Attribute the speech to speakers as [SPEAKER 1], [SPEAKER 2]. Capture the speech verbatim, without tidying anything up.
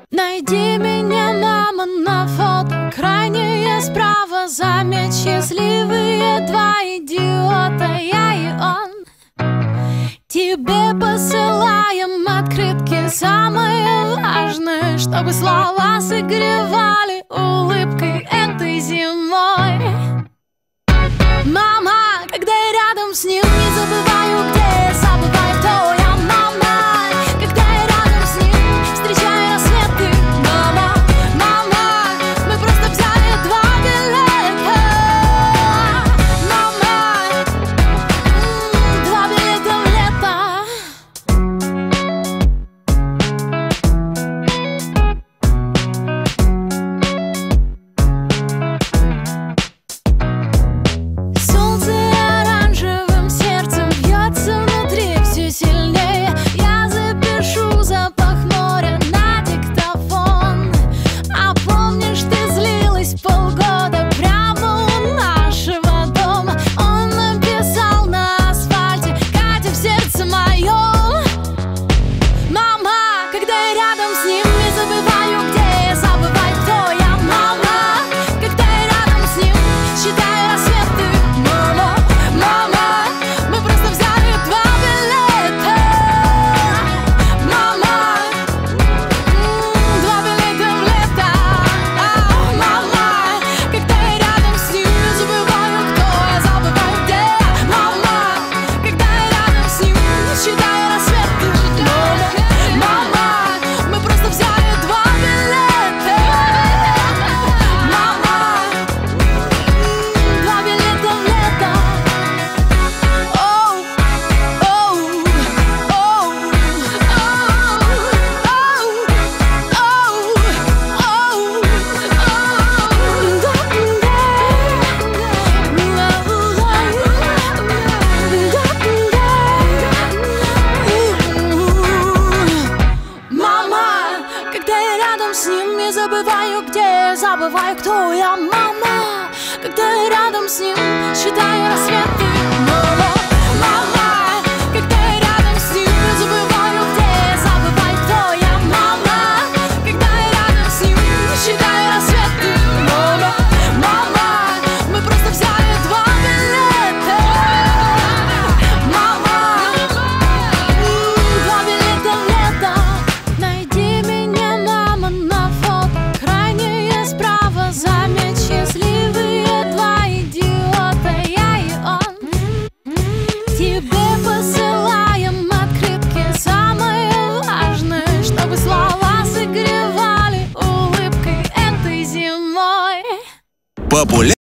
[SPEAKER 1] Найди меня, мама, на фото крайнее справа. Заметь, счастливые два идиота, я и он. Тебе посылаем открытки, самое важное, чтобы слова согревали улыбкой этой зимой. Мама, когда я рядом с ним, не забываю, где я, забываю, кто я. Мама, когда я рядом с ним, встречаю рассветы. Мама, мама, мы просто взяли два билета. Мама, м-м, два билета в лето. Солнце оранжевым сердцем бьется внутри все сильнее. Я запишу запах моря на диктофон. А помнишь, ты злилась полгода прямо у нашего дома? Он написал на асфальте: Катя, в сердце моем. Мама, когда я рядом с ним, не забываю, где я, забываю, кто я. Мама, когда я рядом с ним, считаю рассветы. Мама, мама, мы просто взяли два билета. Мама, м, два билета в лето. А, мама, когда я рядом с ним, не забываю, кто я, забываю, где я. Мама, когда я рядом с ним, считаю рассветы. Мама, мама, мы просто взяли два билета. Мама, м, два билета в лето. Оу, оу, оу, оу, мама, когда я рядом с ним, не забываю, где я, забываю, кто я. Мама, когда я рядом с ним, считаю рассветы. Мама, мама, когда я рядом с ним, не забываю, где я, забываю, кто я. Мама, когда я рядом с ним, считаю рассветы. Мама, мама, мы просто взяли два билета. Мама, м, два билета в лето. Найди меня, мама, на фото крайнее справа. Заметь, счастливые два идиота, я и он. Тебе посылаем открытки, самое важное, чтобы слова согревали улыбкой этой зимой.
[SPEAKER 2] Популя-